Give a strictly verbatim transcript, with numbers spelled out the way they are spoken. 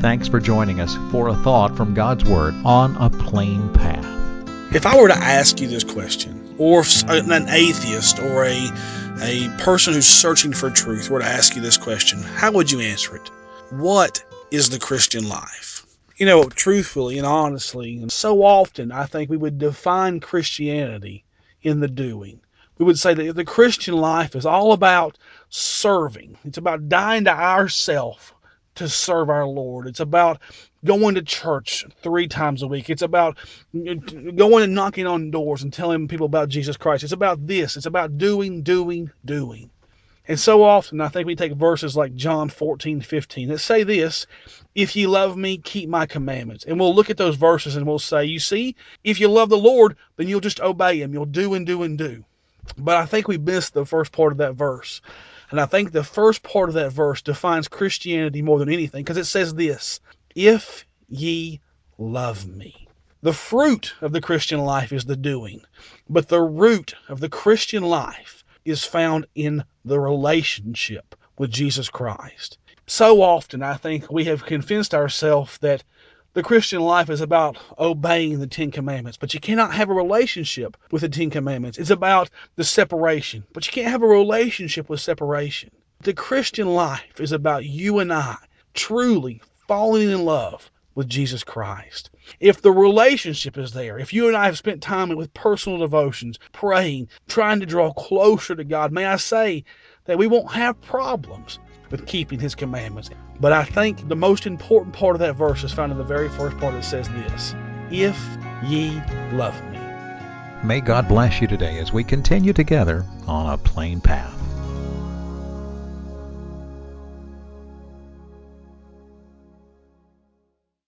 Thanks for joining us for a thought from God's Word on a plain path. If I were to ask you this question, or if an atheist or a, a person who's searching for truth were to ask you this question, how would you answer it? What is the Christian life? You know, truthfully and honestly, and so often I think we would define Christianity in the doing. We would say that the Christian life is all about serving. It's about dying to ourself to serve our Lord. It's about going to church three times a week. It's about going and knocking on doors and telling people about Jesus Christ. It's about this. It's about doing, doing, doing. And so often I think we take verses like John fourteen fifteen that say this, if ye love me, keep my commandments. And we'll look at those verses and we'll say, you see, if you love the Lord, then you'll just obey him. You'll do and do and do. But I think we missed the first part of that verse. And I think the first part of that verse defines Christianity more than anything, because it says this, if ye love me. The fruit of the Christian life is the doing, but the root of the Christian life is found in the relationship with Jesus Christ. So often I think we have convinced ourselves that the Christian life is about obeying the Ten Commandments, but you cannot have a relationship with the Ten Commandments. It's about the separation, but you can't have a relationship with separation. The Christian life is about you and I truly falling in love with Jesus Christ. If the relationship is there, if you and I have spent time with personal devotions, praying, trying to draw closer to God, may I say that we won't have problems with keeping his commandments. But I think the most important part of that verse is found in the very first part that says this, if ye love me. May God bless you today as we continue together on a plain path.